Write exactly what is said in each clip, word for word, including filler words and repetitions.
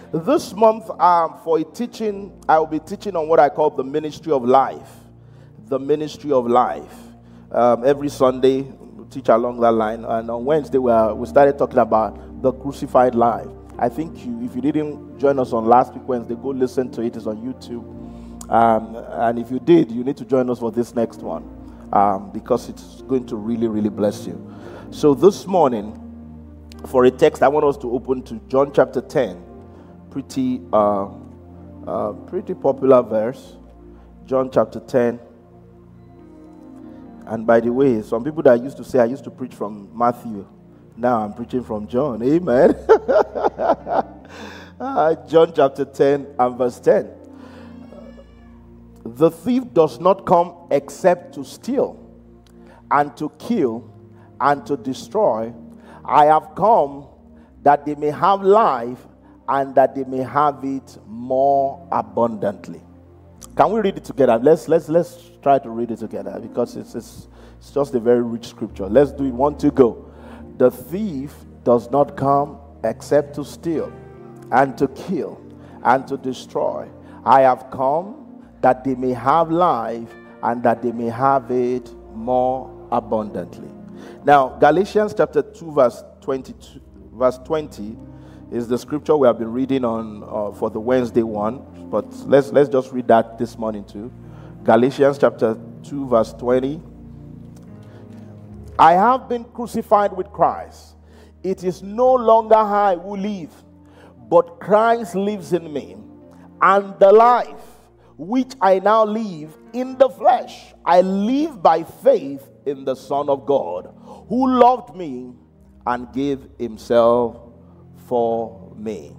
This month, um, for a teaching, I will be teaching on what I call the ministry of life. The ministry of life. Um, every Sunday, we teach along that line. And on Wednesday, we, are, we started talking about the crucified life. I think you, if you didn't join us on last week Wednesday, go listen to it. It's on YouTube. Um, and if you did, you need to join us for this next one. Um, because it's going to really, really bless you. So this morning, for a text, I want us to open to John chapter ten. Pretty, uh, uh, pretty popular verse, John chapter ten. And by the way, some people that used to say I used to preach from Matthew, now I'm preaching from John. Amen. uh, John chapter ten and verse ten. The thief does not come except to steal, and to kill, and to destroy. I have come that they may have life, and that they may have it more abundantly. Can we read it together? Let's let's let's try to read it together, because it's it's, it's just a very rich scripture. Let's do it. One, two, go. The thief does not come except to steal, and to kill, and to destroy. I have come that they may have life, and that they may have it more abundantly. Now, Galatians chapter two, verse twenty-two, verse twenty. Is the scripture we have been reading on uh, for the Wednesday one, but let's let's just read that this morning too. Galatians chapter two verse twenty. I have been crucified with Christ. It is no longer I who live, but Christ lives in me. And the life which I now live in the flesh, I live by faith in the Son of God, who loved me and gave himself for me.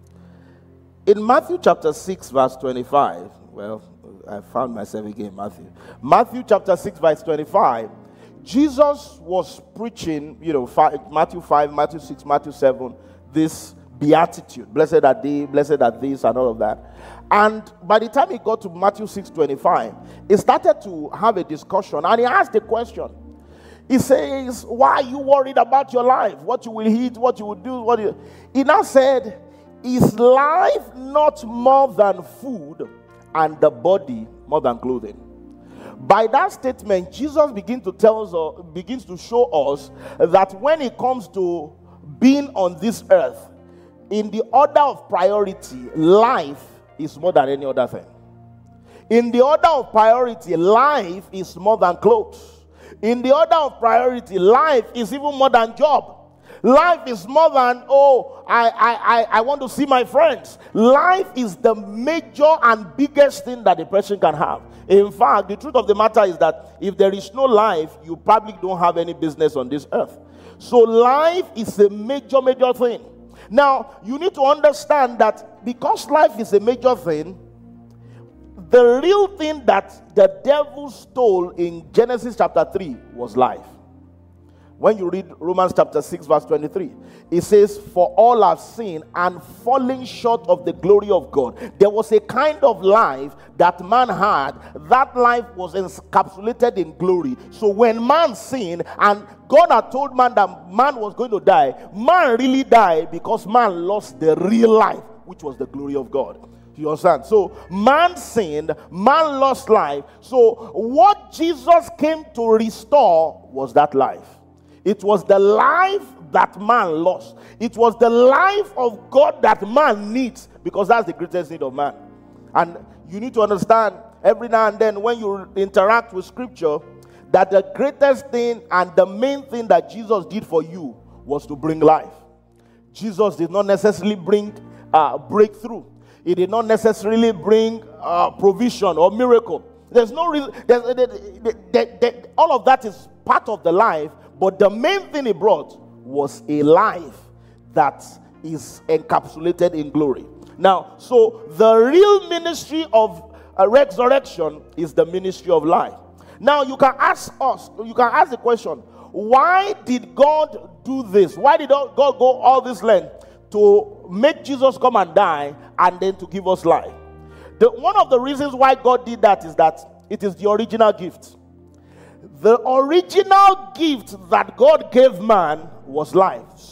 In Matthew chapter six verse twenty-five, well, I found myself again, Matthew. Matthew chapter six verse twenty-five, Jesus was preaching, you know, five, Matthew five, Matthew six, Matthew seven, this beatitude. Blessed are they, blessed are this, and all of that. And by the time he got to Matthew six twenty-five, he started to have a discussion, and he asked the question. He says, why are you worried about your life? What you will eat, what you will do, what you... He now said, is life not more than food, and the body more than clothing? By that statement, Jesus begins to tell us, or begins to show us that when it comes to being on this earth, in the order of priority, life is more than any other thing. In the order of priority, life is more than clothes. In the order of priority, life is even more than job. Life is more than, oh, I, I, I, I want to see my friends. Life is the major and biggest thing that a person can have. In fact, the truth of the matter is that if there is no life, you probably don't have any business on this earth. So life is a major, major thing. Now, you need to understand that because life is a major thing, the real thing that the devil stole in Genesis chapter three was life. When you read Romans chapter six verse twenty-three, it says, for all have sinned and fallen short of the glory of God. There was a kind of life that man had. That life was encapsulated in glory. So when man sinned and God had told man that man was going to die, man really died because man lost the real life, which was the glory of God. You understand? So man sinned, man lost life. So what Jesus came to restore was that life. It was the life that man lost. It was the life of God that man needs, because that's the greatest need of man. And you need to understand, every now and then when you interact with scripture, that the greatest thing and the main thing that Jesus did for you was to bring life. Jesus did not necessarily bring uh, breakthrough. It did not necessarily bring uh, provision or miracle. There's no reason. There's, there, there, there, there, all of that is part of the life, but the main thing he brought was a life that is encapsulated in glory. Now, so the real ministry of uh, resurrection is the ministry of life. Now, you can ask us, you can ask the question, why did God do this? Why did God go all this length to make Jesus come and die and then to give us life? The, one of the reasons why God did that is that it is the original gift. The original gift that God gave man was life. So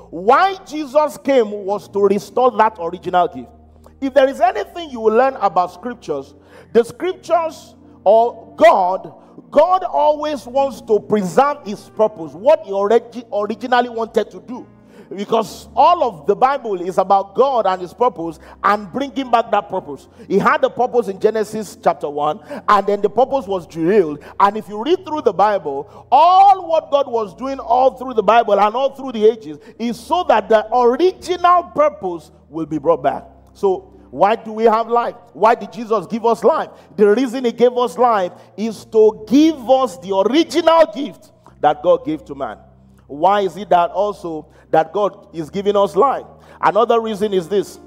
So why Jesus came was to restore that original gift. If there is anything you will learn about scriptures, the scriptures or God, God always wants to preserve his purpose, what he already originally wanted to do. Because all of the Bible is about God and his purpose and bringing back that purpose. He had the purpose in Genesis chapter one, and then the purpose was derailed. And if you read through the Bible, all what God was doing all through the Bible and all through the ages is so that the original purpose will be brought back. So why do we have life? Why did Jesus give us life? The reason he gave us life is to give us the original gift that God gave to man. Why is it that also that God is giving us life? Another reason is this.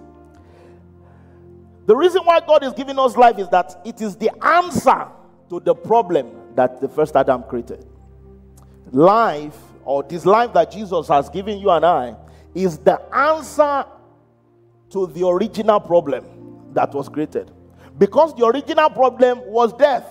The reason why God is giving us life is that it is the answer to the problem that the first Adam created. Life, or this life that Jesus has given you and I, is the answer to the original problem that was created. Because the original problem was death.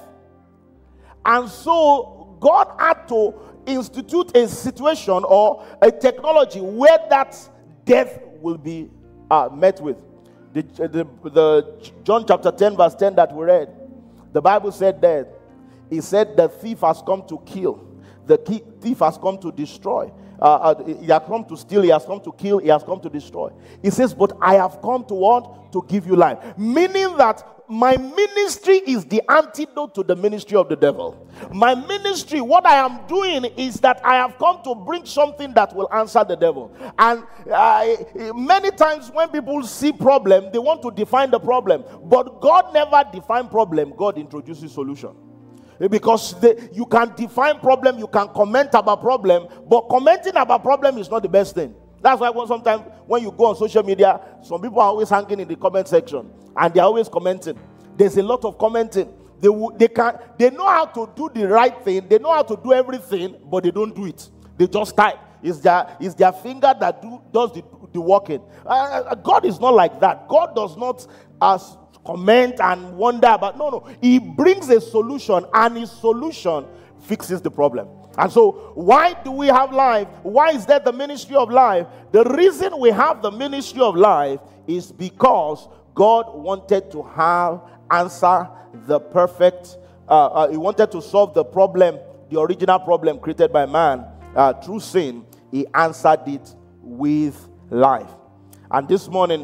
And so God had to institute a situation or a technology where that death will be uh, met with. The, the, the John chapter ten verse ten that we read, the Bible said that, he said the thief has come to kill, the thief has come to destroy. Uh, uh, he has come to steal, he has come to kill, he has come to destroy. He says, but I have come to what? To give you life. Meaning that my ministry is the antidote to the ministry of the devil. My ministry, what I am doing is that I have come to bring something that will answer the devil. And uh, many times when people see problem, they want to define the problem. But God never defined problem. God introduces solution. Because the, you can define problem, you can comment about problem, but commenting about problem is not the best thing. That's why when sometimes when you go on social media, some people are always hanging in the comment section and they're always commenting. There's a lot of commenting. They they can they know how to do the right thing, they know how to do everything, but they don't do it. They just type. It's their it's their finger that do does the the working. Uh, God is not like that. God does not as comment and wonder about. No, no. He brings a solution, and his solution fixes the problem. And so, why do we have life? Why is that the ministry of life? The reason we have the ministry of life is because God wanted to have answer the perfect. Uh, uh, he wanted to solve the problem, the original problem created by man uh, through sin. He answered it with life. And this morning,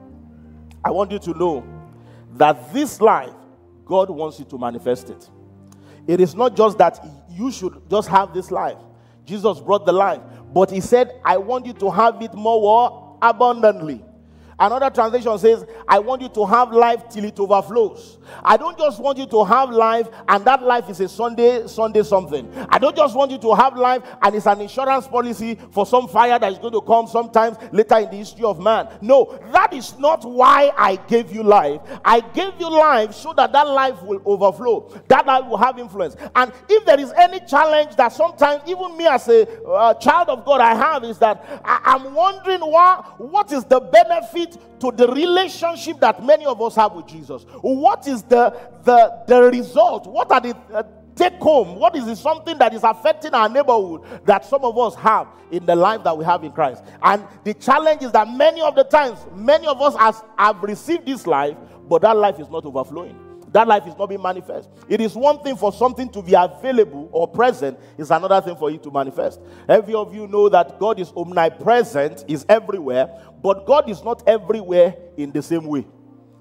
I want you to know that this life, God wants you to manifest it. It is not just that you should just have this life. Jesus brought the life, but he said, I want you to have it more abundantly. Another translation says, I want you to have life till it overflows. I don't just want you to have life and that life is a Sunday, Sunday something. I don't just want you to have life and it's an insurance policy for some fire that is going to come sometimes later in the history of man. No, that is not why I gave you life. I gave you life so that that life will overflow. That life will have influence. And if there is any challenge that sometimes even me as a uh, child of God I have is that I, I'm wondering why, what is the benefit to the relationship that many of us have with Jesus? What is the the the result? What are the uh, take home? What is it, something that is affecting our neighborhood that some of us have in the life that we have in Christ? And the challenge is that many of the times, many of us has, have received this life, but that life is not overflowing. That life is not being manifest. It is one thing for something to be available or present. It's another thing for it to manifest. Every of you know that God is omnipresent, is everywhere, but God is not everywhere in the same way.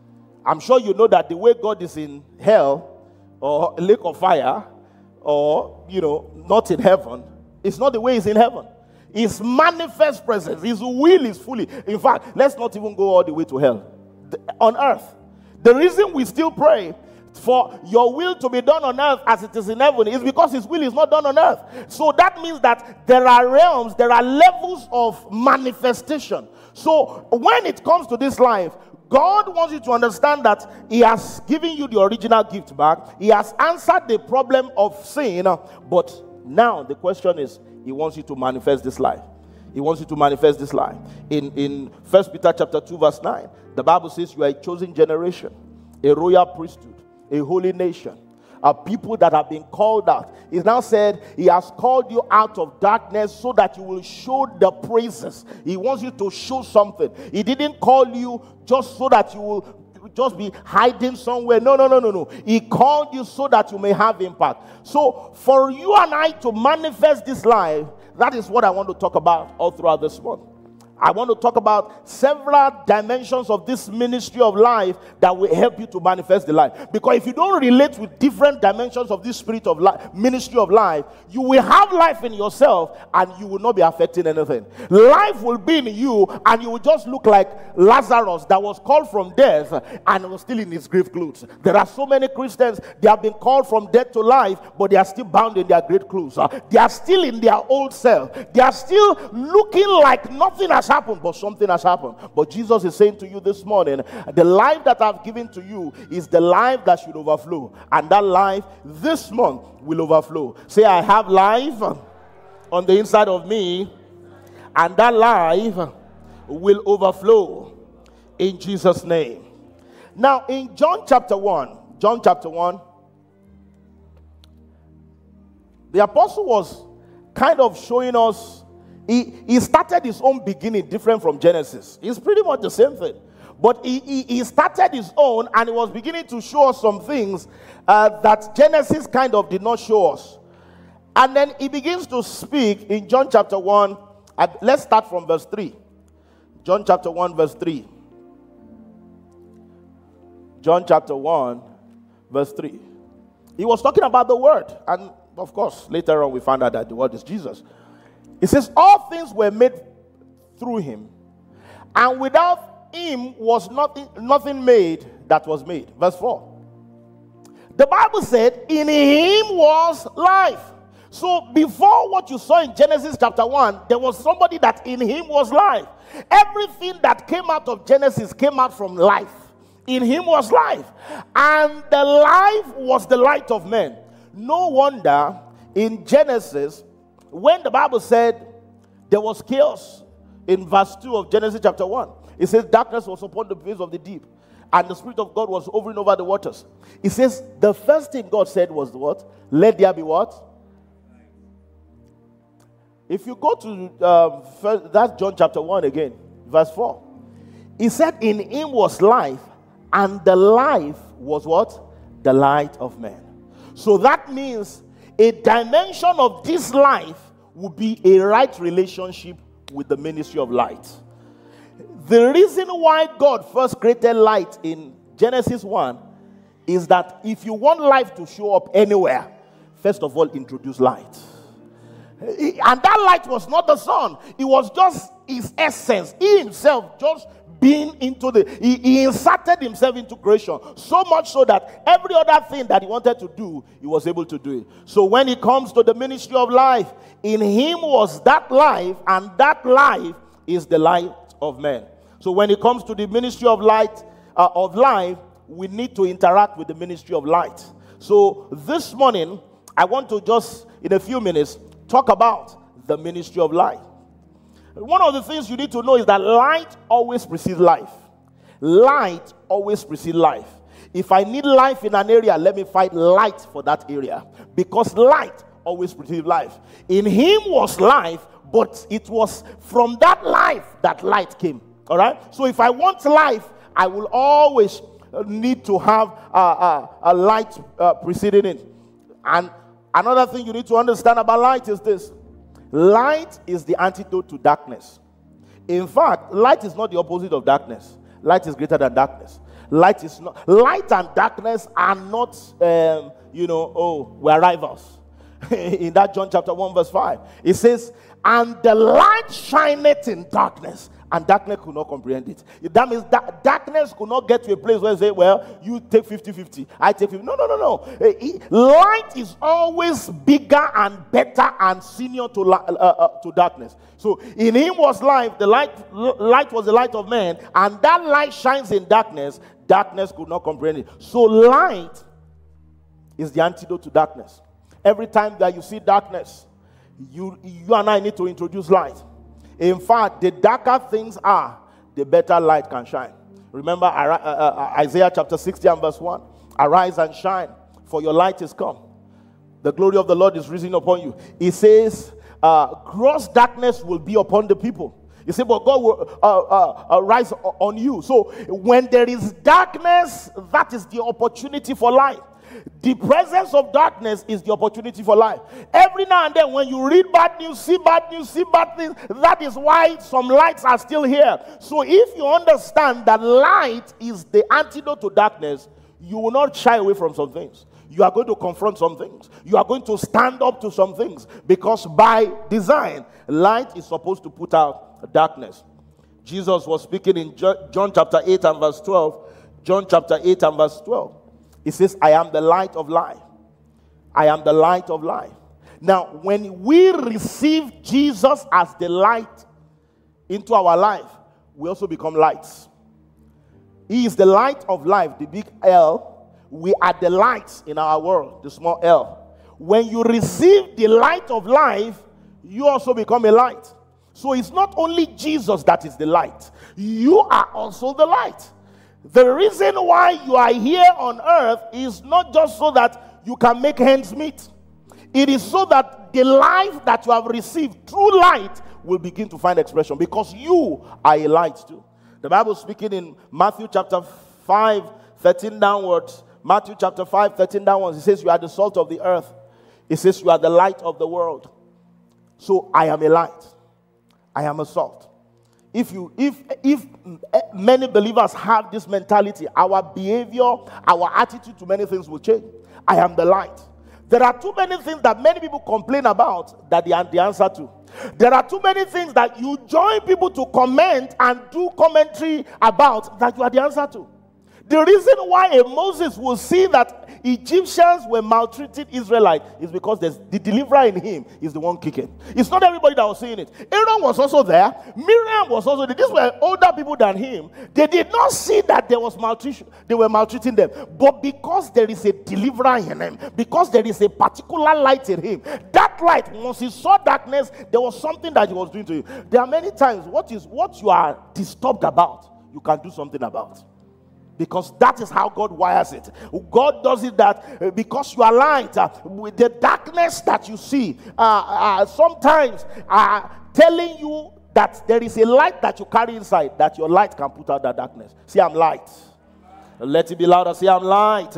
I'm sure you know that the way God is in hell or a lake of fire or, you know, not in heaven, it's not the way he's in heaven. His manifest presence, his will is fully. In fact, let's not even go all the way to hell. The, on earth. The reason we still pray for your will to be done on earth as it is in heaven is because his will is not done on earth. So that means that there are realms, there are levels of manifestation. So when it comes to this life, God wants you to understand that he has given you the original gift back. He has answered the problem of sin. But now the question is, he wants you to manifest this life. He wants you to manifest this life. In, in First Peter chapter two verse nine, the Bible says you are a chosen generation, a royal priesthood, a holy nation, uh, people that have been called out. He's now said he has called you out of darkness so that you will show the praises. He wants you to show something. He didn't call you just so that you will just be hiding somewhere. No, no, no, no, no. He called you so that you may have impact. So for you and I to manifest this life, that is what I want to talk about all throughout this month. I want to talk about several dimensions of this ministry of life that will help you to manifest the life. Because if you don't relate with different dimensions of this spirit of life, ministry of life, you will have life in yourself and you will not be affecting anything. Life will be in you and you will just look like Lazarus that was called from death and was still in his grave clothes. There are so many Christians, they have been called from death to life, but they are still bound in their grave clothes. They are still in their old self. They are still looking like nothing has happened, but something has happened. But Jesus is saying to you this morning, the life that I've given to you is the life that should overflow, and that life this month will overflow. Say, I have life on the inside of me, and that life will overflow in Jesus' name. Now in John chapter one, John chapter one, the apostle was kind of showing us. He, he started his own beginning different from Genesis. It's pretty much the same thing. But he, he, he started his own and he was beginning to show us some things uh, that Genesis kind of did not show us. And then he begins to speak in John chapter one. And let's start from verse three. John chapter one verse three. John chapter one verse three. He was talking about the Word. And of course, later on we found out that the Word is Jesus. It says, all things were made through him, and without him was nothing, nothing made that was made. Verse four. The Bible said, in him was life. So before what you saw in Genesis chapter one, there was somebody that in him was life. Everything that came out of Genesis came out from life. In him was life. And the life was the light of men. No wonder in Genesis, when the Bible said there was chaos in verse two of Genesis chapter one, it says darkness was upon the face of the deep and the Spirit of God was hovering over the waters. It says the first thing God said was what? Let there be what? If you go to um, first, that's John chapter one again, verse four. He said in him was life, and the life was what? The light of men. So that means a dimension of this life will be a right relationship with the ministry of light. The reason why God first created light in Genesis one is that if you want life to show up anywhere, first of all, introduce light. And that light was not the sun. It was just his essence. He himself just being into the, he, he inserted himself into creation, so much so that every other thing that he wanted to do, he was able to do it. So when it comes to the ministry of life, in him was that life, and that life is the light of men. So when it comes to the ministry of light, uh, of life, we need to interact with the ministry of light. So this morning, I want to just, in a few minutes, talk about the ministry of light. One of the things you need to know is that light always precedes life. Light always precedes life. If I need life in an area, let me find light for that area. Because light always precedes life. In him was life, but it was from that life that light came. All right? So if I want life, I will always need to have a, a, a light uh, preceding it. And another thing you need to understand about light is this. Light is the antidote to darkness. In fact, light is not the opposite of darkness. Light is greater than darkness. Light is not. Light and darkness are not, um, you know, oh, we're rivals. In that John chapter one verse five, it says, and the light shineth in darkness, and darkness could not comprehend it. That means that darkness could not get to a place where they say, well, you take fifty-fifty, I take fifty. No, no, no, no. Light is always bigger and better and senior to, uh, uh, to darkness. So in him was life, the light, light was the light of man, and that light shines in darkness, darkness could not comprehend it. So light is the antidote to darkness. Every time that you see darkness, you, you and I need to introduce light. In fact, the darker things are, the better light can shine. Remember uh, uh, Isaiah chapter sixty and verse one. Arise and shine, for your light is come. The glory of the Lord is risen upon you. He says, uh, gross darkness will be upon the people. You say, but God will uh, uh, uh, rise on you. So when there is darkness, that is the opportunity for light. The presence of darkness is the opportunity for life. Every now and then when you read bad news, see bad news, see bad things, that is why some lights are still here. So if you understand that light is the antidote to darkness, you will not shy away from some things. You are going to confront some things. You are going to stand up to some things. Because by design, light is supposed to put out darkness. Jesus was speaking in John chapter eight and verse twelve. John chapter eight and verse twelve. He says, I am the light of life. I am the light of life. Now, when we receive Jesus as the light into our life, we also become lights. He is the light of life, the big L. We are the lights in our world, the small L. When you receive the light of life, you also become a light. So it's not only Jesus that is the light. You are also the light. The reason why you are here on earth is not just so that you can make ends meet. It is so that the life that you have received through light will begin to find expression, because you are a light too. The Bible speaking in Matthew chapter five, thirteen downwards. Matthew chapter five, thirteen downwards. It says you are the salt of the earth. It says you are the light of the world. So I am a light. I am a salt. If you, if, if many believers have this mentality, our behavior, our attitude to many things will change. I am the light. There are too many things that many people complain about that they are the answer to. There are too many things that you join people to comment and do commentary about that you are the answer to. The reason why a Moses will see that Egyptians were maltreating Israelites is because there's the deliverer in him is the one kicking. It's not everybody that was seeing it. Aaron was also there. Miriam was also there. These were older people than him. They did not see that there was maltreatment. They were maltreating them. But because there is a deliverer in him, because there is a particular light in him, that light, once he saw darkness, there was something that he was doing to you. There are many times what is what you are disturbed about, you can do something about. Because that is how God wires it. God does it that because you are light, uh, with the darkness that you see, uh, uh, sometimes uh, telling you that there is a light that you carry inside, that your light can put out that darkness. See, I'm light. Let it be louder. See, I'm light.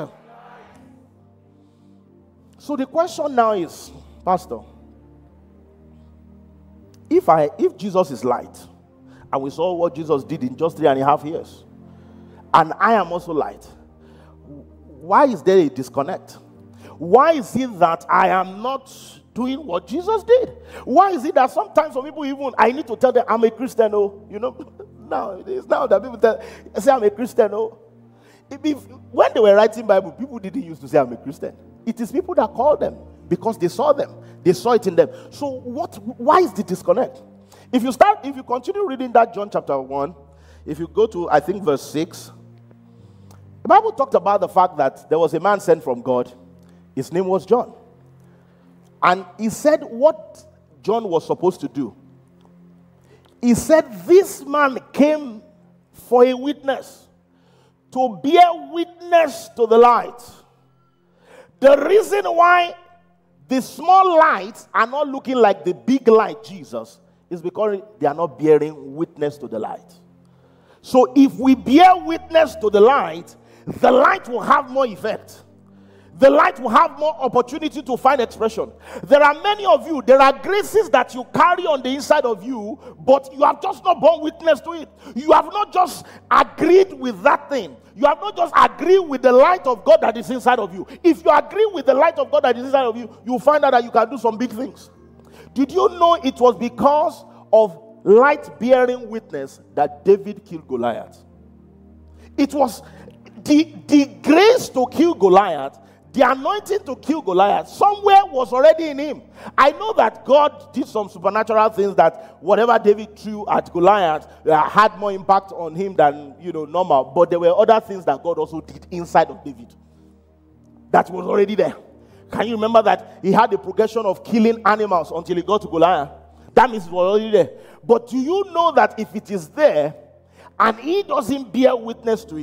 So the question now is, Pastor, if I, if Jesus is light, and we saw what Jesus did in just three and a half years, and I am also light, why is there a disconnect? Why is it that I am not doing what Jesus did? Why is it that sometimes some people even, I need to tell them I'm a Christian, oh, you know, now it is now that people tell, say I'm a Christian, oh. If, if, when they were writing Bible, people didn't used to say I'm a Christian. It is people that call them because they saw them. They saw it in them. So what? Why is the disconnect? If you start, if you continue reading that John chapter one, if you go to, I think, verse six, the Bible talked about the fact that there was a man sent from God. His name was John. And he said what John was supposed to do. He said this man came for a witness, to bear witness to the light. The reason why the small lights are not looking like the big light, Jesus, is because they are not bearing witness to the light. So if we bear witness to the light, the light will have more effect. The light will have more opportunity to find expression. There are many of you, there are graces that you carry on the inside of you, but you have just not borne witness to it. You have not just agreed with that thing. You have not just agreed with the light of God that is inside of you. If you agree with the light of God that is inside of you, you'll find out that you can do some big things. Did you know it was because of light-bearing witness that David killed Goliath? It was the, the grace to kill Goliath, the anointing to kill Goliath, somewhere was already in him. I know that God did some supernatural things that whatever David threw at Goliath uh, had more impact on him than, you know, normal. But there were other things that God also did inside of David that was already there. Can you remember that he had the progression of killing animals until he got to Goliath? That means it was already there. But do you know that if it is there and he doesn't bear witness to it,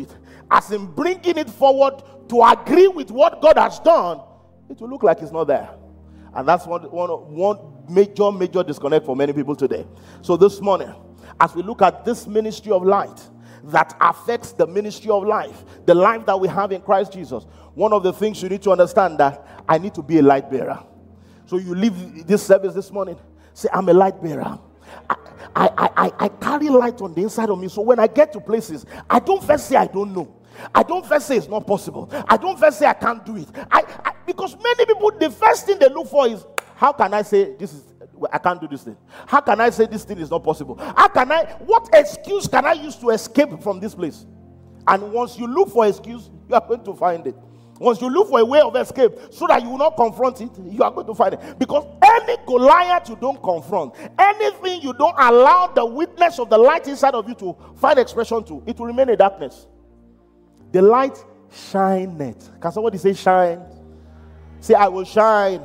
as in bringing it forward to agree with what God has done, it will look like it's not there. And that's one, one, one major, major disconnect for many people today. So this morning, as we look at this ministry of light that affects the ministry of life, the life that we have in Christ Jesus, one of the things you need to understand that I need to be a light bearer. So you leave this service this morning, say, I'm a light bearer. I, I, I, I carry light on the inside of me. So when I get to places, I don't first say I don't know. I don't first say it's not possible. I don't first say I can't do it. I, I because many people, the first thing they look for is, how can I say this is, I can't do this thing? How can I say this thing is not possible? How can I, what excuse can I use to escape from this place? And once you look for excuse, you are going to find it. Once you look for a way of escape so that you will not confront it, you are going to find it. Because any Goliath you don't confront, anything you don't allow the witness of the light inside of you to find expression to, it will remain in darkness. The light shineth. Can somebody say shine? Say, I will shine.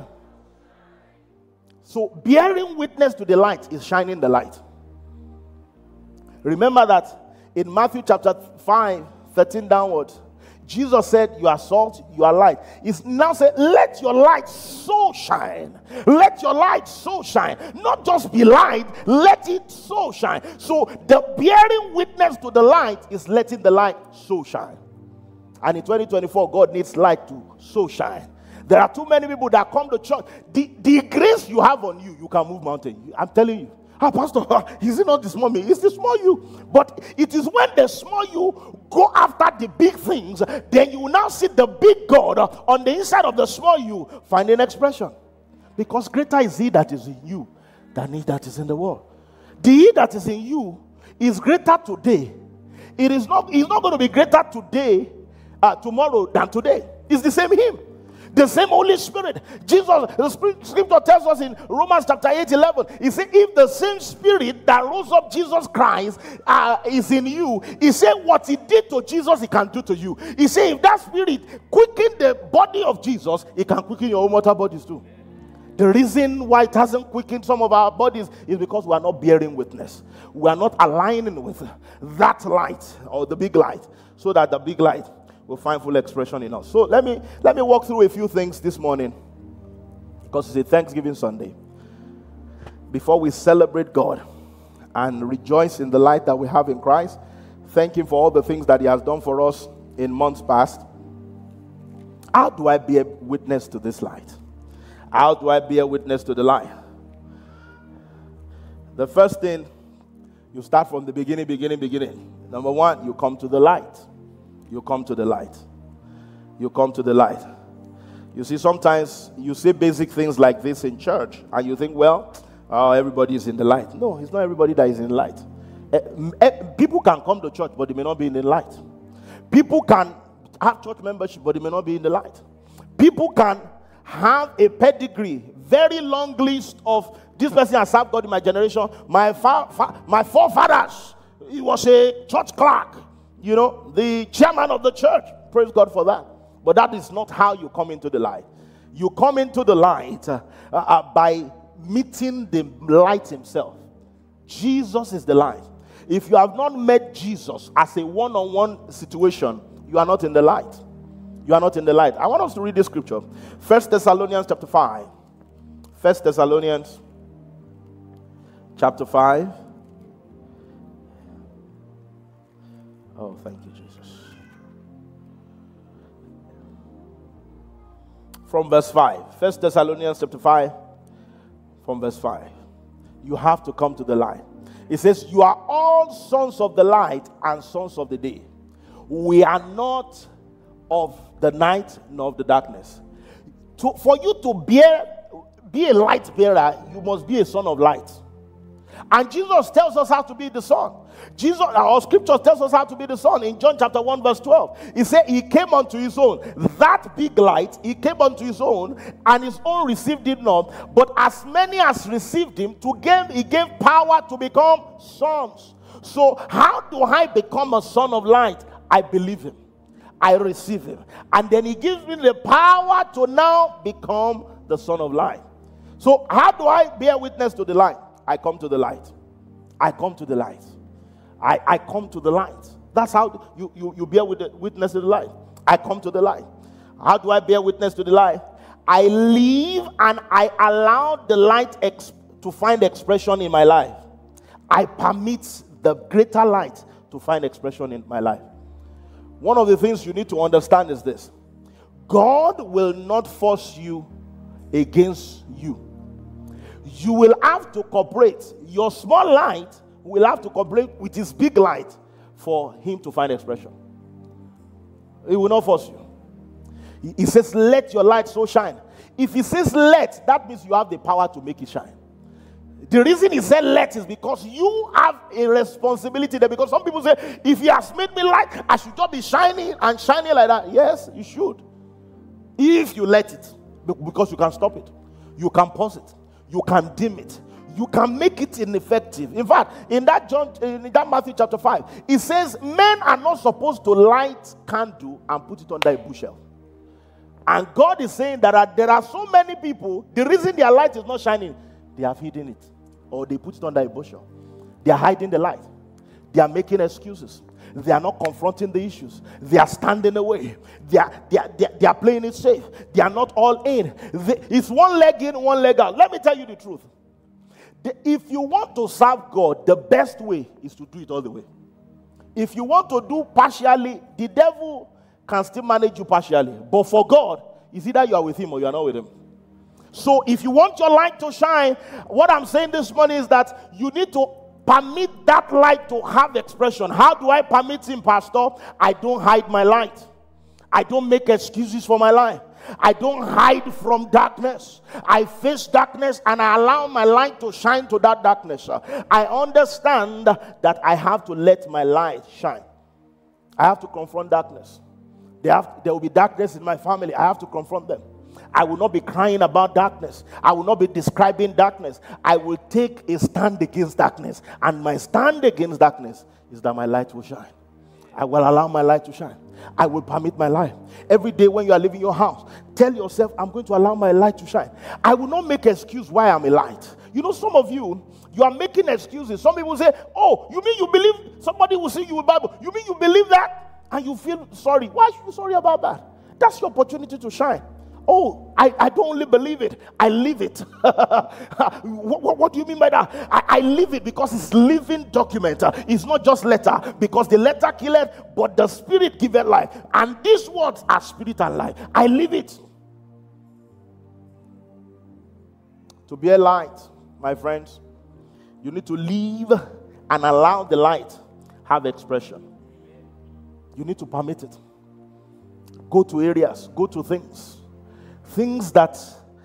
So bearing witness to the light is shining the light. Remember that in Matthew chapter five, thirteen downwards, Jesus said, you are salt, you are light. He's now said, let your light so shine. Let your light so shine. Not just be light, let it so shine. So the bearing witness to the light is letting the light so shine. And in twenty twenty-four, God needs light to so shine. There are too many people that come to church. The, the grace you have on you, you can move mountains. I'm telling you. Ah, Pastor, is it not the small me? It's the small you. But it is when the small you go after the big things, then you will now see the big God on the inside of the small you finding expression. Because greater is he that is in you than he that is in the world. The he that is in you is greater today. It is not, it's not going to be greater today, uh, tomorrow than today. It's the same him. The same Holy Spirit. Jesus, the scripture tells us in Romans chapter eight, eleven, he said, if the same Spirit that rose up Jesus Christ uh, is in you, he said what he did to Jesus, he can do to you. He said, if that Spirit quickened the body of Jesus, it can quicken your own mortal bodies too. The reason why it hasn't quickened some of our bodies is because we are not bearing witness. We are not aligning with that light or the big light, so that the big light will find full expression in us. So let me let me walk through a few things this morning, because it's a Thanksgiving Sunday. Before we celebrate God and rejoice in the light that we have in Christ, thank him for all the things that he has done for us in months past. How do I bear witness to this light? How do I bear witness to the light? The first thing, you start from the beginning, beginning, beginning. Number one, you come to the light. You come to the light. You come to the light. You see, sometimes you say basic things like this in church, and you think, well, oh, everybody is in the light. No, it's not everybody that is in the light. People can come to church, but they may not be in the light. People can have church membership, but they may not be in the light. People can have a pedigree, very long list of this person has served God in my generation. My fa- fa- my forefathers, he was a church clerk. You know, the chairman of the church. Praise God for that. But that is not how you come into the light. You come into the light uh, uh, by meeting the light himself. Jesus is the light. If you have not met Jesus as a one-on-one situation, you are not in the light. You are not in the light. I want us to read this scripture. First Thessalonians chapter five. First Thessalonians chapter five. Oh, thank you, Jesus. From verse five. First Thessalonians chapter five. From verse five. You have to come to the light. It says, you are all sons of the light and sons of the day. We are not of the night nor of the darkness. To, for you to bear, be a light bearer, you must be a son of light. And Jesus tells us how to be the son. Jesus, our scripture tells us how to be the son. In John chapter one verse twelve, he said he came unto his own. That big light, he came unto his own, and his own received him not. But as many as received him, to give, he gave power to become sons. So how do I become a son of light? I believe him. I receive him. And then he gives me the power to now become the son of light. So how do I bear witness to the light? I come to the light. I come to the light. I, I come to the light. That's how you, you, you bear with the witness to the light. I come to the light. How do I bear witness to the light? I live and I allow the light ex- to find expression in my life. I permit the greater light to find expression in my life. One of the things you need to understand is this. God will not force you against you. You will have to cooperate. Your small light will have to cooperate with his big light for him to find expression. He will not force you. He says, let your light so shine. If he says let, that means you have the power to make it shine. The reason he said let is because you have a responsibility there. Because some people say, if he has made me light, I should just be shining and shining like that. Yes, you should. If you let it. Because you can stop it. You can pause it. You can dim it. You can make it ineffective. In fact, in that John, in that Matthew chapter five, it says men are not supposed to light candle and put it under a bushel. And God is saying that are, there are so many people, the reason their light is not shining, they have hidden it. Or they put it under a bushel. They are hiding the light. They are making excuses. They are not confronting the issues. They are standing away. They are, they are, they are, they are playing it safe. They are not all in. They, it's one leg in, one leg out. Let me tell you the truth. The, if you want to serve God, the best way is to do it all the way. If you want to do partially, the devil can still manage you partially. But for God, it's either you are with him or you are not with him. So if you want your light to shine, what I'm saying this morning is that you need to permit that light to have expression. How do I permit him, Pastor? I don't hide my light. I don't make excuses for my life. I don't hide from darkness. I face darkness and I allow my light to shine to that darkness. I understand that I have to let my light shine. I have to confront darkness. There, have, there will be darkness in my family. I have to confront them. I will not be crying about darkness. I will not be describing darkness. I will take a stand against darkness. And my stand against darkness is that my light will shine. I will allow my light to shine. I will permit my light. Every day when you are leaving your house, tell yourself, I'm going to allow my light to shine. I will not make excuse why I'm a light. You know, some of you, you are making excuses. Some people say, oh, you mean you believe, somebody will say you with Bible. You mean you believe that? And you feel sorry. Why should you be sorry about that? That's your opportunity to shine. Oh, I, I don't only believe it, I live it. what, what, what do you mean by that? I, I live it because it's living document. Uh, it's not just letter, because the letter killeth, but the spirit giveth life. And these words are spirit and life. I live it. To be a light, my friends, you need to live and allow the light have expression. You need to permit it. Go to areas, go to things. Things that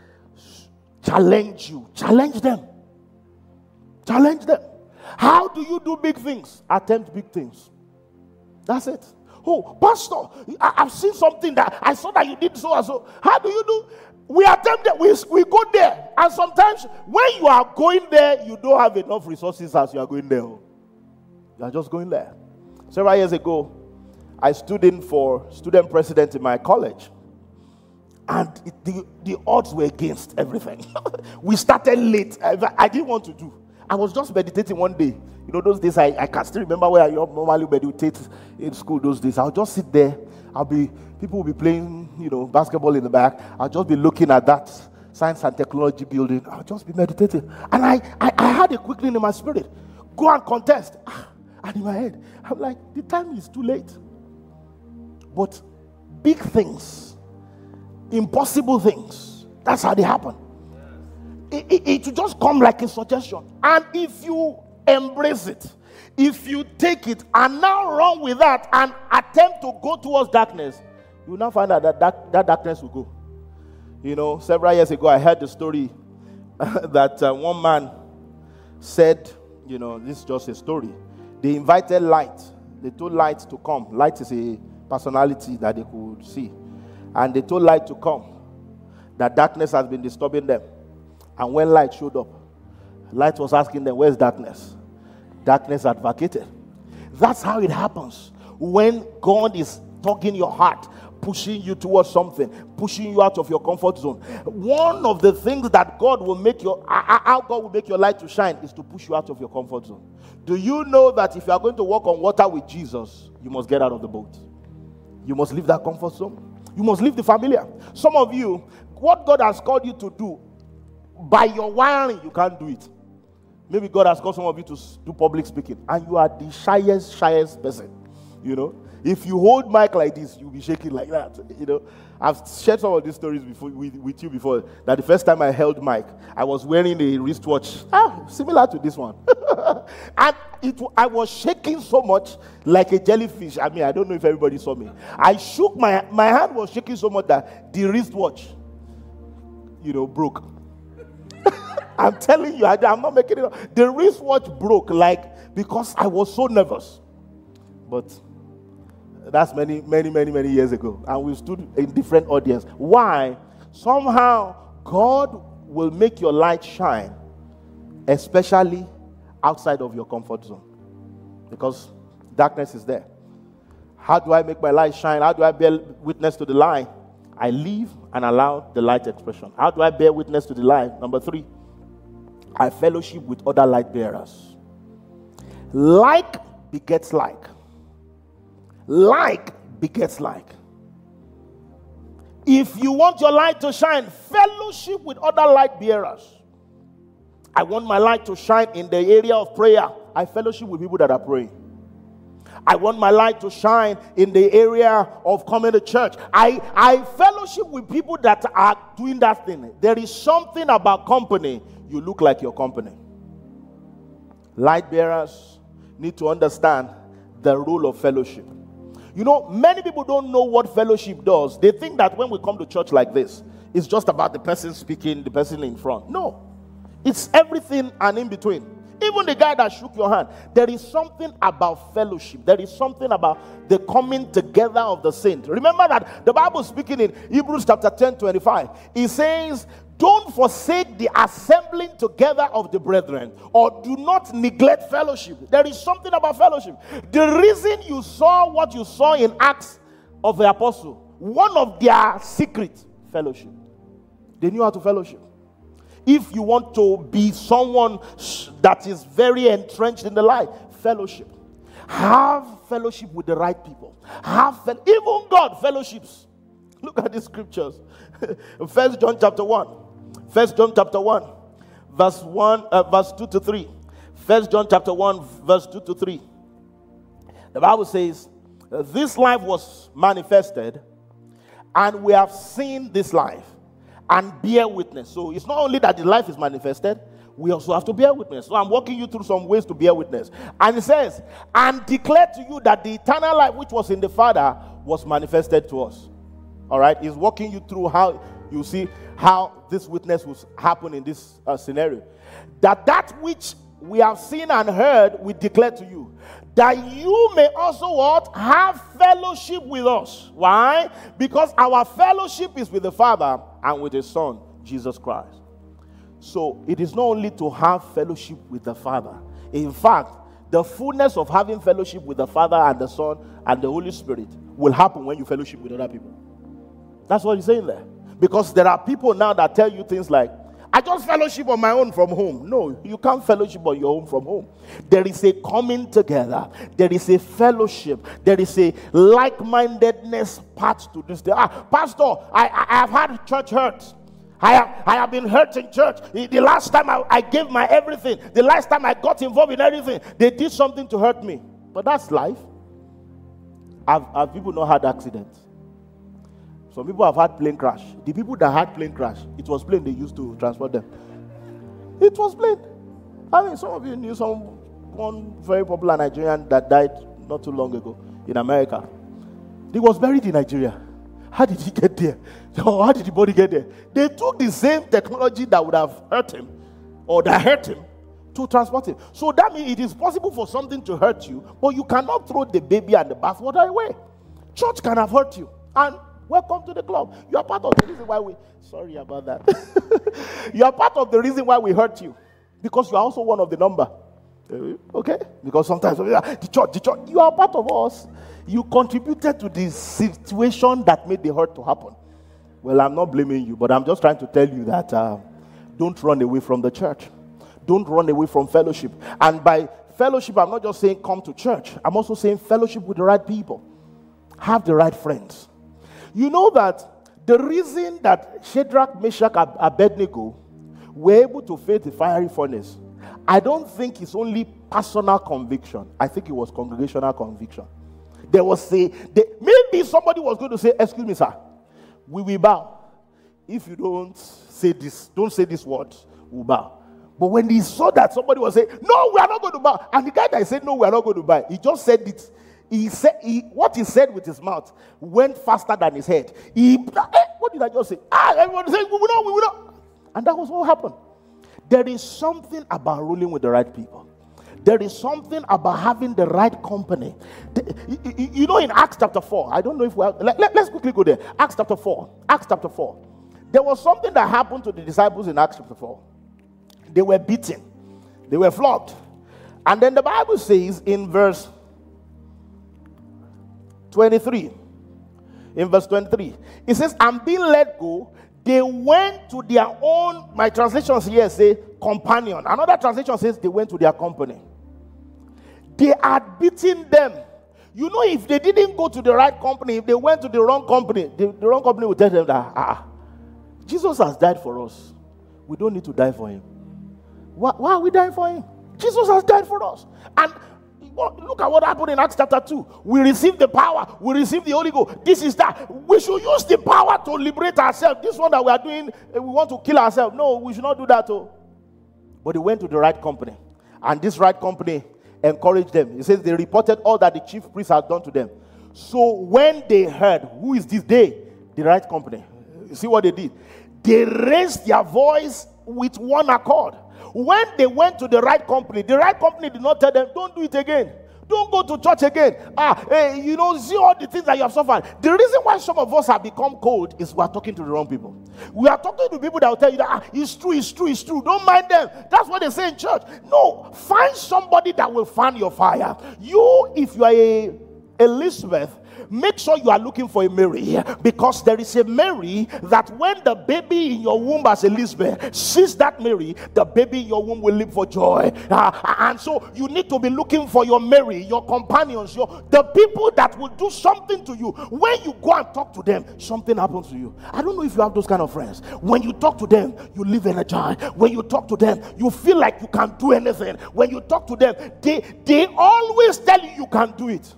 challenge you. Challenge them. Challenge them. How do you do big things? Attempt big things. That's it. Oh, Pastor, I, I've seen something that I saw that you did so and so. How do you do? We attempt it. We, we go there. And sometimes when you are going there, you don't have enough resources as you are going there. You are just going there. Several years ago, I stood in for student president in my college. And it, the, the odds were against everything. We started late. I, I didn't want to do. I was just meditating one day. You know, those days, I, I can still remember where I normally meditate in school those days. I'll just sit there. I'll be, people will be playing, you know, basketball in the back. I'll just be looking at that science and technology building. I'll just be meditating. And I, I, I had a quickling in my spirit. Go and contest. And in my head, I'm like, the time is too late. But big things, impossible things, that's how they happen. It, it, it will just come like a suggestion. And if you embrace it, if you take it and now run with that and attempt to go towards darkness, you will now find out that that, that darkness will go. You know, several years ago, I heard the story that uh, one man said, you know, this is just a story. They invited light. They told light to come. Light is a personality that they could see. And they told light to come. That darkness has been disturbing them. And when light showed up, light was asking them, where's darkness? Darkness advocated. That's how it happens. When God is tugging your heart, pushing you towards something, pushing you out of your comfort zone. One of the things that God will make your, how God will make your light to shine is to push you out of your comfort zone. Do you know that if you are going to walk on water with Jesus, you must get out of the boat. You must leave that comfort zone. You must leave the familiar. Some of you, what God has called you to do, by your wiring, you can't do it. Maybe God has called some of you to do public speaking, and you are the shyest, shyest person. You know, if you hold mic like this, you'll be shaking like that. You know, I've shared some of these stories before with, with you before. That the first time I held mic, I was wearing a wristwatch, ah, similar to this one, and it, I was shaking so much like a jellyfish. I mean, I don't know if everybody saw me. I shook my my hand was shaking so much that the wristwatch, you know, broke. I'm telling you, I, I'm not making it up. The wristwatch broke, like, because I was so nervous. But that's many, many, many, many years ago. And we stood in different audience. Why? Somehow, God will make your light shine, especially outside of your comfort zone. Because darkness is there. How do I make my light shine? How do I bear witness to the light? I live and allow the light expression. How do I bear witness to the light? Number three, I fellowship with other light bearers. Like begets like. Like begets like. If you want your light to shine, fellowship with other light bearers. I want my light to shine in the area of prayer. I fellowship with people that are praying. I want my light to shine in the area of coming to church. I, I fellowship with people that are doing that thing. There is something about company. You look like your company. Light bearers need to understand the role of fellowship. You know, many people don't know what fellowship does. They think that when we come to church like this, it's just about the person speaking, the person in front. No. It's everything and in between. Even the guy that shook your hand. There is something about fellowship. There is something about the coming together of the saints. Remember that the Bible speaking in Hebrews chapter ten, twenty-five. It says, don't forsake the assembling together of the brethren, or do not neglect fellowship. There is something about fellowship. The reason you saw what you saw in Acts of the Apostle, one of their secrets, fellowship. They knew how to fellowship. If you want to be someone that is very entrenched in the light, fellowship. Have fellowship with the right people. Have fe- even God fellowships. Look at the scriptures. First John chapter one. First John chapter one, verse one, uh, verse two to three. First John chapter one, verse two to three. The Bible says, "This life was manifested, and we have seen this life, and bear witness." So it's not only that the life is manifested, we also have to bear witness. So I'm walking you through some ways to bear witness. And it says, "And declare to you that the eternal life which was in the Father was manifested to us." All right, he's walking you through how you see how this witness will happen in this uh, scenario. That that which we have seen and heard, we declare to you, that you may also what? Have fellowship with us. Why? Because our fellowship is with the Father and with His Son, Jesus Christ. So it is not only to have fellowship with the Father. In fact, the fullness of having fellowship with the Father and the Son and the Holy Spirit will happen when you fellowship with other people. That's what he's saying there. Because there are people now that tell you things like, I just fellowship on my own from home. No, you can't fellowship on your own from home. There is a coming together. There is a fellowship. There is a like-mindedness part to this thing. Ah, Pastor, I, I have had church hurt. I have, I have been hurt in church. The last time I, I gave my everything, the last time I got involved in everything, they did something to hurt me. But that's life. Have, have people not had accidents? Some people have had plane crash. The people that had plane crash, it was plane they used to transport them. It was plane. I mean, some of you knew some one very popular Nigerian that died not too long ago in America. He was buried in Nigeria. How did he get there? Or how did the body get there? They took the same technology that would have hurt him or that hurt him to transport him. So that means it is possible for something to hurt you, but you cannot throw the baby and the bathwater away. Church can have hurt you. And welcome to the club. You are part of the reason why we... Sorry about that. You are part of the reason why we hurt you. Because you are also one of the number. Okay? Because sometimes, the church, the church, you are part of us. You contributed to the situation that made the hurt to happen. Well, I'm not blaming you, but I'm just trying to tell you that uh, don't run away from the church. Don't run away from fellowship. And by fellowship, I'm not just saying come to church. I'm also saying fellowship with the right people. Have the right friends. You know that the reason that Shadrach, Meshach, and Abednego were able to face the fiery furnace, I don't think it's only personal conviction. I think it was congregational conviction. There was a, they, maybe somebody was going to say, excuse me, sir, we will bow. If you don't say this, don't say this word, we'll bow. But when he saw that somebody was saying, no, we are not going to bow. And the guy that said, no, we are not going to bow, he just said it. He said, he, what he said with his mouth went faster than his head. He, eh, what did I just say? Ah, everyone said, we will not, we will not. And that was what happened. There is something about ruling with the right people. There is something about having the right company. The, you know, in Acts chapter four, I don't know if we have, let, let, let's quickly go there. Acts chapter four. Acts chapter four. There was something that happened to the disciples in Acts chapter four. They were beaten. They were flogged. And then the Bible says in verse twenty-three, in verse twenty-three, it says, and being let go, they went to their own, my translations here say companion. Another translation says they went to their company. They had beaten them. You know, if they didn't go to the right company, if they went to the wrong company, the, the wrong company would tell them that, ah, Jesus has died for us. We don't need to die for him. Why, why are we dying for him? Jesus has died for us. And look at what happened in Acts chapter two. We received the power. We received the Holy Ghost. This is that. We should use the power to liberate ourselves. This one that we are doing, we want to kill ourselves. No, we should not do that. Oh. But they went to the right company. And this right company encouraged them. It says they reported all that the chief priest had done to them. So when they heard, who is this they? The right company. You see what they did? They raised their voice with one accord. When they went to the right company, the right company did not tell them, don't do it again. Don't go to church again. Ah, hey, you know, see all the things that you have suffered. The reason why some of us have become cold is we are talking to the wrong people. We are talking to people that will tell you that ah, it's true, it's true, it's true. Don't mind them. That's what they say in church. No, find somebody that will fan your fire. You, if you are a Elizabeth, make sure you are looking for a Mary, because there is a Mary that when the baby in your womb as Elizabeth sees that Mary, the baby in your womb will leap for joy. Uh, and so you need to be looking for your Mary, your companions, your the people that will do something to you. When you go and talk to them, something happens to you. I don't know if you have those kind of friends. When you talk to them, you live energized. When you talk to them, you feel like you can do anything. When you talk to them, they, they always tell you you can do it.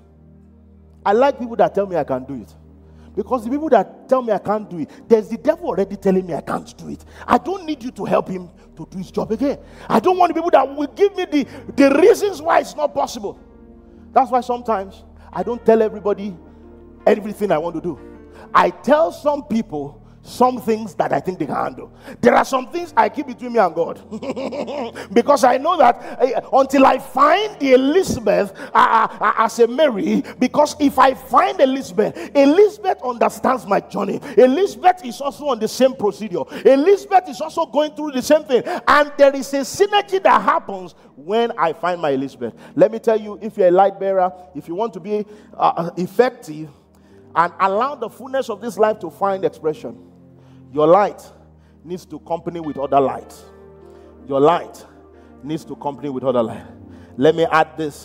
I like people that tell me I can do it. Because the people that tell me I can't do it, there's the devil already telling me I can't do it. I don't need you to help him to do his job again. I don't want people that will give me the, the reasons why it's not possible. That's why sometimes I don't tell everybody everything I want to do. I tell some people some things that I think they can handle. There are some things I keep between me and God. Because I know that uh, until I find the Elizabeth uh, uh, as a Mary, because if I find Elizabeth, Elizabeth understands my journey. Elizabeth is also on the same procedure. Elizabeth is also going through the same thing. And there is a synergy that happens when I find my Elizabeth. Let me tell you, if you're a light bearer, if you want to be uh, effective and allow the fullness of this life to find expression, your light needs to company with other light. Your light needs to company with other light. Let me add this.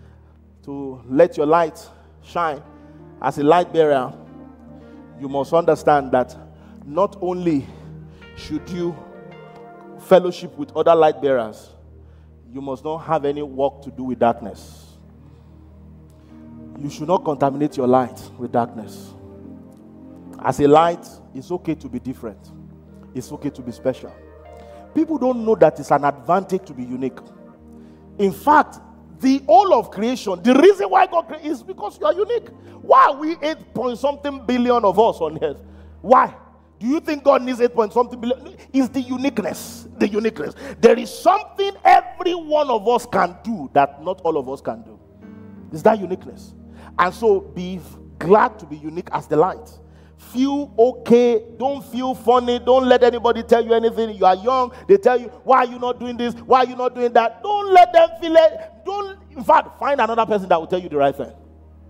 To let your light shine as a light bearer, you must understand that not only should you fellowship with other light bearers, you must not have any work to do with darkness. You should not contaminate your light with darkness. As a light, it's okay to be different. It's okay to be special. People don't know that it's an advantage to be unique. In fact, the whole of creation, the reason why God created is because you are unique. Why are we eight point something billion of us on earth? Why? Do you think God needs eight point something billion? It's the uniqueness. The uniqueness. There is something every one of us can do that not all of us can do. It's that uniqueness. And so be glad to be unique as the light. Feel okay. Don't feel funny. Don't let anybody tell you anything. You are young. They tell you, why are you not doing this? Why are you not doing that? Don't let them feel it. Don't, in fact, find another person that will tell you the right thing.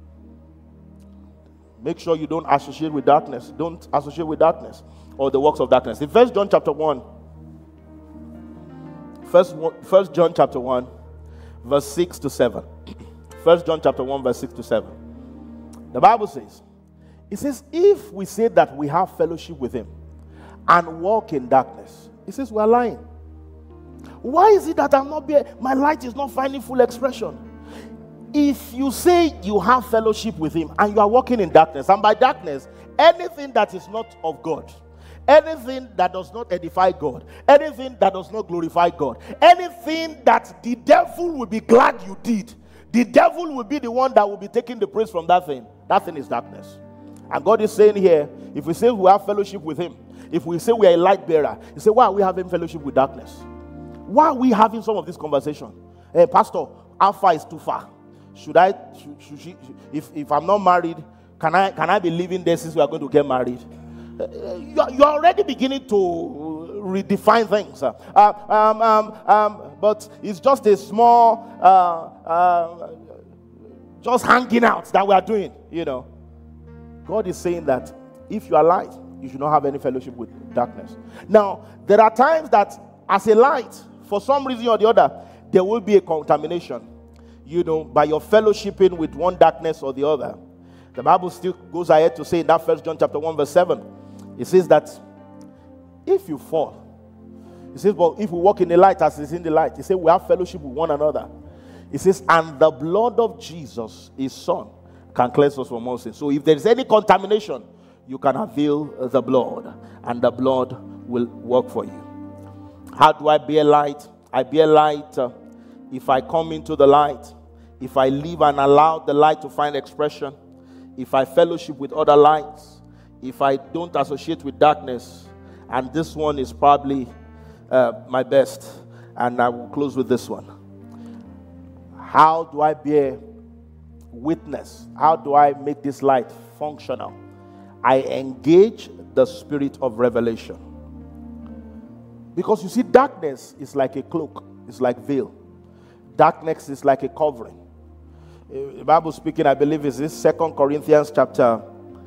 Make sure you don't associate with darkness. Don't associate with darkness or the works of darkness. In First John chapter one, First, First John chapter one, verse six to seven. First John chapter one, verse six to seven. The Bible says, it says, if we say that we have fellowship with him and walk in darkness, it says we are lying. Why is it that I'm not being, my light is not finding full expression? If you say you have fellowship with him and you are walking in darkness, and by darkness, anything that is not of God, anything that does not edify God, anything that does not glorify God, anything that the devil will be glad you did, the devil will be the one that will be taking the praise from that thing. That thing is darkness. And God is saying here, if we say we have fellowship with him, if we say we are a light bearer, you say, why are we having fellowship with darkness? Why are we having some of this conversation? Hey, Pastor, how far is too far? Should I, should, should she, if, if I'm not married, can I, can I be living there since we are going to get married? Uh, you're, you're already beginning to redefine things. Uh, um, um, um, but it's just a small, uh, uh, just hanging out that we are doing, you know. God is saying that if you are light, you should not have any fellowship with darkness. Now, there are times that as a light, for some reason or the other, there will be a contamination, you know, by your fellowshipping with one darkness or the other. The Bible still goes ahead to say in that First John chapter one, verse seven, it says that if you fall, it says, well, if we walk in the light as is in the light, it says we have fellowship with one another. It says, and the blood of Jesus, his son, can cleanse us from all sin. So if there is any contamination, you can avail the blood, and the blood will work for you. How do I bear light? I bear light uh, if I come into the light, if I live and allow the light to find expression, if I fellowship with other lights, if I don't associate with darkness. And this one is probably uh, my best, and I will close with this one. How do I bear witness? How do I make this light functional? I engage the spirit of revelation. Because you see, darkness is like a cloak. It's like veil. Darkness is like a covering. The Bible speaking, I believe, is this Second Corinthians chapter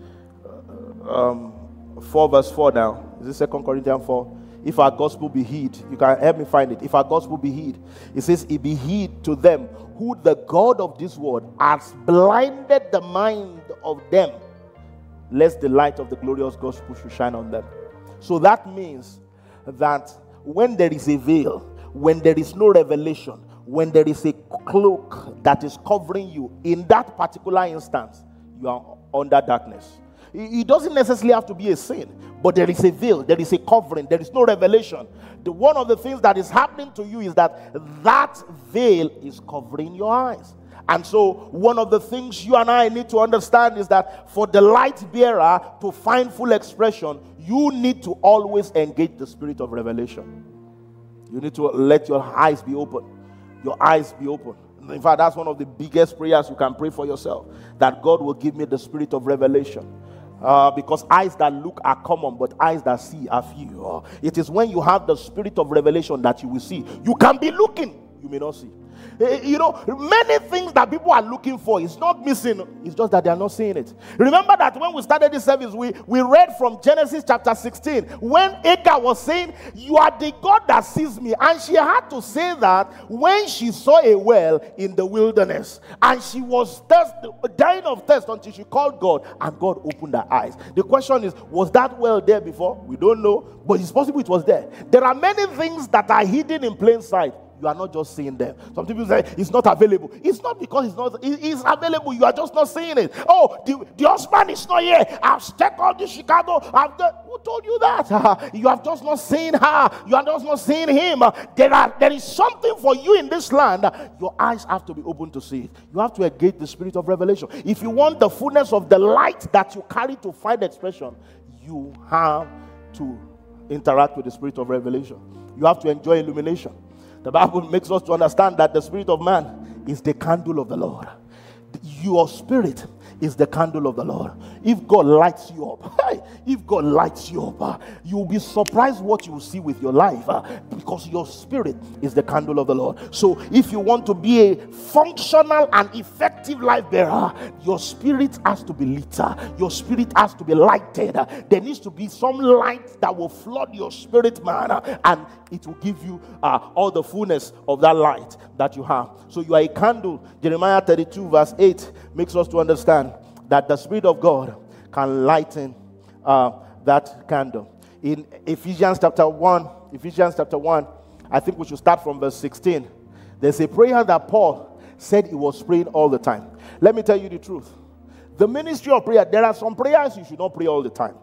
um, four, verse four now. Is this Second Corinthians four? If our gospel be hid, you can help me find it. If our gospel be hid, it says, it be hid to them who the God of this world has blinded the mind of them, lest the light of the glorious gospel should shine on them. So that means that when there is a veil, when there is no revelation, when there is a cloak that is covering you, in that particular instance, you are under darkness. It doesn't necessarily have to be a sin, but there is a veil, there is a covering, there is no revelation. The one of the things that is happening to you is that that veil is covering your eyes. And so one of the things you and I need to understand is that for the light bearer to find full expression, you need to always engage the spirit of revelation. You need to let your eyes be open. Your eyes be open. In fact, that's one of the biggest prayers you can pray for yourself, that God will give me the spirit of revelation. Uh, because eyes that look are common, but eyes that see are few. Uh, it is when you have the spirit of revelation that you will see. You can be looking, you may not see. Uh, you know, many things that people are looking for is not missing. It's just that they are not seeing it. Remember that when we started this service, we, we read from Genesis chapter sixteen. When Hagar was saying, you are the God that sees me. And she had to say that when she saw a well in the wilderness. And she was thirst, dying of thirst until she called God. And God opened her eyes. The question is, was that well there before? We don't know. But it's possible it was there. There are many things that are hidden in plain sight. You are not just seeing them. Some people say it's not available. It's not because it's not. It's available. You are just not seeing it. Oh, the, the husband is not here. I've checked all the Chicago. I've done. Who told you that? You have just not seen her. You are just not seeing him. There are. There is something for you in this land. Your eyes have to be open to see it. You have to engage the spirit of revelation. If you want the fullness of the light that you carry to find expression, you have to interact with the spirit of revelation. You have to enjoy illumination. The Bible makes us to understand that the spirit of man is the candle of the Lord. Your spirit is the candle of the Lord. If God lights you up, if God lights you up, uh, you'll be surprised what you will see with your life, uh, because your spirit is the candle of the Lord. So if you want to be a functional and effective life bearer, your spirit has to be lit. Uh, your spirit has to be lighted. Uh, there needs to be some light that will flood your spirit, man, uh, and it will give you uh, all the fullness of that light that you have. So you are a candle. Jeremiah thirty-two verse eight makes us to understand that the Spirit of God can lighten uh, that candle. In Ephesians chapter one, Ephesians chapter one, I think we should start from verse sixteen. There's a prayer that Paul said he was praying all the time. Let me tell you the truth. The ministry of prayer, there are some prayers you should not pray all the time.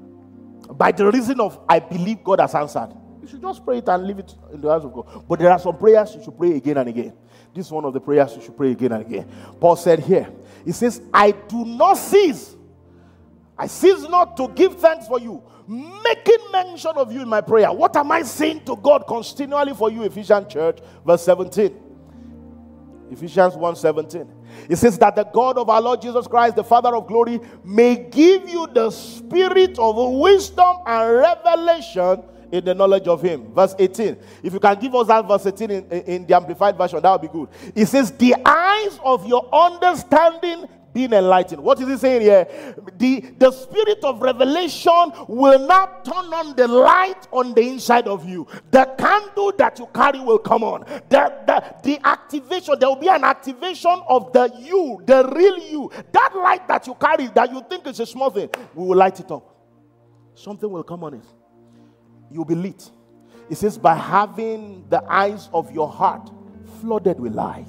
By the reason of, I believe God has answered. You should just pray it and leave it in the hands of God. But there are some prayers you should pray again and again. This is one of the prayers you should pray again and again. Paul said here, he says, I do not cease. I cease not to give thanks for you, making mention of you in my prayer. What am I saying to God continually for you, Ephesians church? Verse seventeen. Ephesians one seventeen. It says that the God of our Lord Jesus Christ, the Father of glory, may give you the spirit of wisdom and revelation in the knowledge of him. Verse eighteen. If you can give us that verse eighteen in, in the Amplified Version, that would be good. It says, the eyes of your understanding being enlightened. What is he saying here? The, the spirit of revelation will now turn on the light on the inside of you. The candle that you carry will come on. The, the, the activation, there will be an activation of the you, the real you. That light that you carry, that you think is a small thing, we will light it up. Something will come on it. You'll be lit. It says, by having the eyes of your heart flooded with light.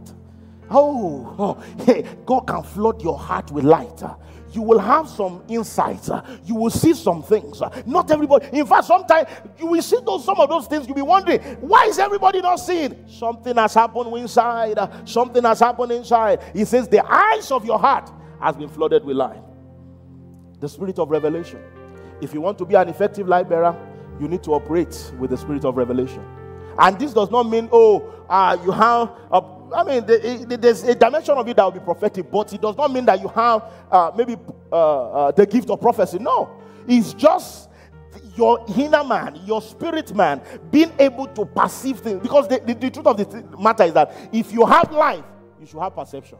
Oh, oh, hey, God can flood your heart with light. Uh, you will have some insights. Uh, you will see some things. Uh, not everybody. In fact, sometimes you will see those some of those things. You'll be wondering, why is everybody not seeing? Something has happened inside. Uh, something has happened inside. He says, the eyes of your heart has been flooded with light. The spirit of revelation. If you want to be an effective light bearer, you need to operate with the spirit of revelation. And this does not mean, oh, uh, you have a I mean, the, the, there's a dimension of it that will be prophetic, but it does not mean that you have uh, maybe uh, uh, the gift of prophecy. No, it's just your inner man, your spirit man, being able to perceive things. Because the, the, the truth of the matter is that if you have life, you should have perception.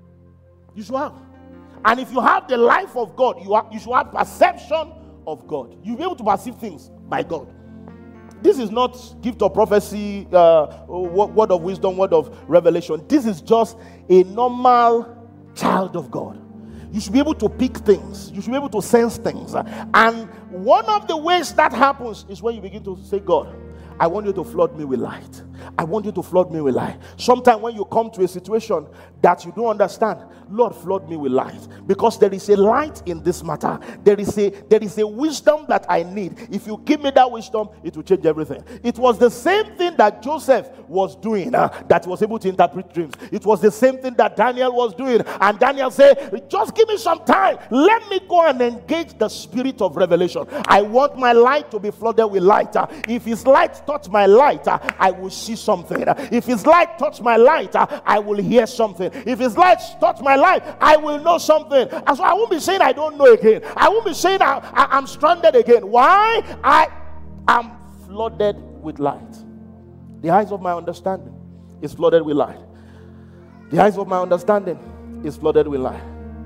You should have. And if you have the life of God, you, are, you should have perception of God. You'll be able to perceive things by God. This is not gift of prophecy, uh, word of wisdom, word of revelation. This is just a normal child of God. You should be able to pick things. You should be able to sense things. And one of the ways that happens is when you begin to say, God, I want you to flood me with light. I want you to flood me with light. Sometimes when you come to a situation that you don't understand, Lord, flood me with light. Because there is a light in this matter. There is a, there is a wisdom that I need. If you give me that wisdom, it will change everything. It was the same thing that Joseph was doing, uh, that he was able to interpret dreams. It was the same thing that Daniel was doing. And Daniel said, just give me some time. Let me go and engage the spirit of revelation. I want my light to be flooded with light. Uh, if his light touch my light, uh, I will see something. Uh, if his light touch my light, uh, I will hear something. If his light touch my life, I will know something. And so I won't be saying I don't know again. I won't be saying I, I, I'm stranded again. Why? I am flooded with light. The eyes of my understanding is flooded with light. The eyes of my understanding is flooded with light.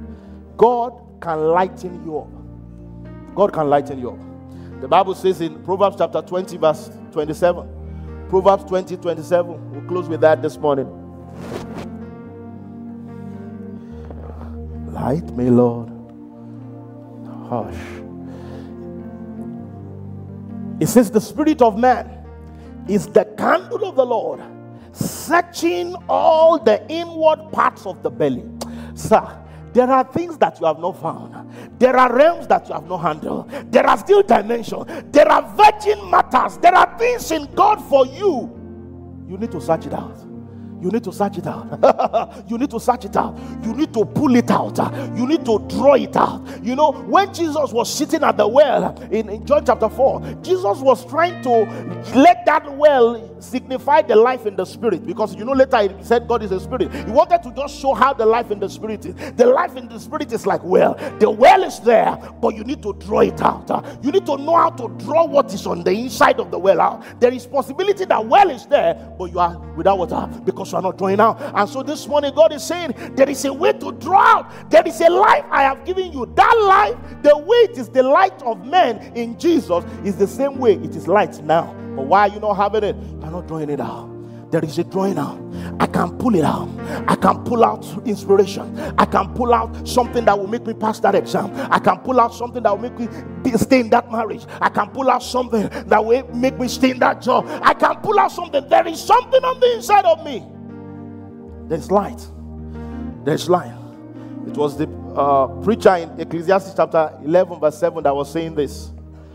God can lighten you up. God can lighten you up. The Bible says in Proverbs chapter twenty verse twenty-seven. Proverbs twenty twenty-seven. We'll close with that this morning. Light me, Lord. Hush. It says the spirit of man is the candle of the Lord, searching all the inward parts of the belly. Sir, there are things that you have not found. There are realms that you have not handled. There are still dimensions. There are virgin matters. There are things in God for you. You need to search it out. You need to search it out. You need to search it out. You need to pull it out. You need to draw it out. You know, when Jesus was sitting at the well in, in John chapter four, Jesus was trying to let that well signify the life in the spirit, because you know later he said God is a spirit. He wanted to just show how the life in the spirit is. The life in the spirit is like well. The well is there, but you need to draw it out. Uh, you need to know how to draw what is on the inside of the well out. There is possibility that well is there, but you are without water because you are not drawing out. And so this morning God is saying there is a way to draw out. There is a life I have given you. That life, the way it is the light of men in Jesus, is the same way it is light now. But why are you not having it? You are not drawing it out. There is a drawing out. I can pull it out. I can pull out inspiration. I can pull out something that will make me pass that exam. I can pull out something that will make me stay in that marriage. I can pull out something that will make me stay in that job. I can pull out something. There is something on the inside of me. There's light. There's light. It was the uh, preacher in Ecclesiastes chapter eleven verse seven that was saying this.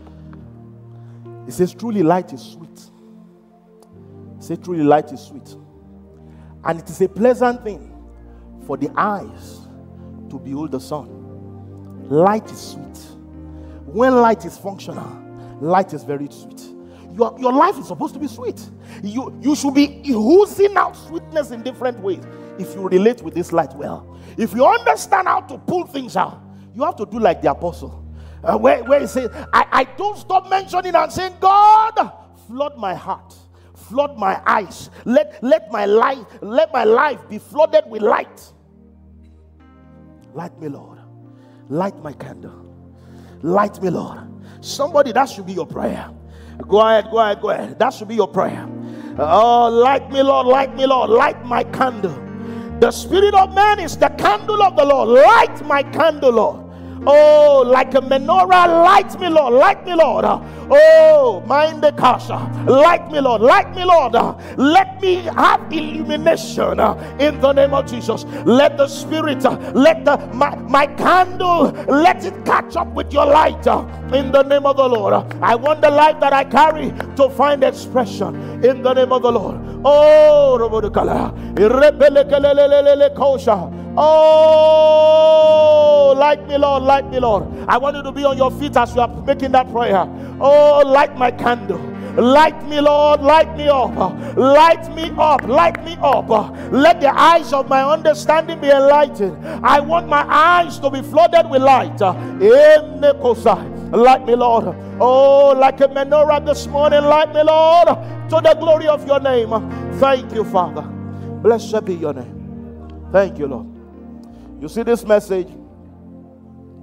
He says, truly light is sweet. Say truly light is sweet, and it is a pleasant thing for the eyes to behold the sun. Light is sweet. When light is functional, light is very sweet. Your, your life is supposed to be sweet. You, you should be oozing out sweetness in different ways if you relate with this light well. If you understand how to pull things out, you have to do like the apostle, uh, where, where he says, I, I don't stop mentioning and saying, God, flood my heart. Flood my eyes. Let, let my life, let my life be flooded with light. Light me, Lord. Light my candle. Light me, Lord. Somebody, that should be your prayer. Go ahead, go ahead, go ahead. That should be your prayer. Oh, light me, Lord. Light me, Lord. Light my candle. The spirit of man is the candle of the Lord. Light my candle, Lord. Oh, like a menorah, light me, Lord, light me, Lord. Oh, mind the kasha, light me, Lord, light me, Lord. Let me have illumination in the name of Jesus. Let the Spirit, let the my, my candle, let it catch up with your light in the name of the Lord. I want the light that I carry to find expression in the name of the Lord. Oh, oh, light me, Lord, light me, Lord. I want you to be on your feet as you are making that prayer. Oh, light my candle. Light me, Lord, light me up. Light me up, light me up. Let the eyes of my understanding be enlightened. I want my eyes to be flooded with light. Light me, Lord. Oh, like a menorah this morning, light me, Lord, to the glory of your name. Thank you, Father. Blessed be your name. Thank you, Lord. You see this message?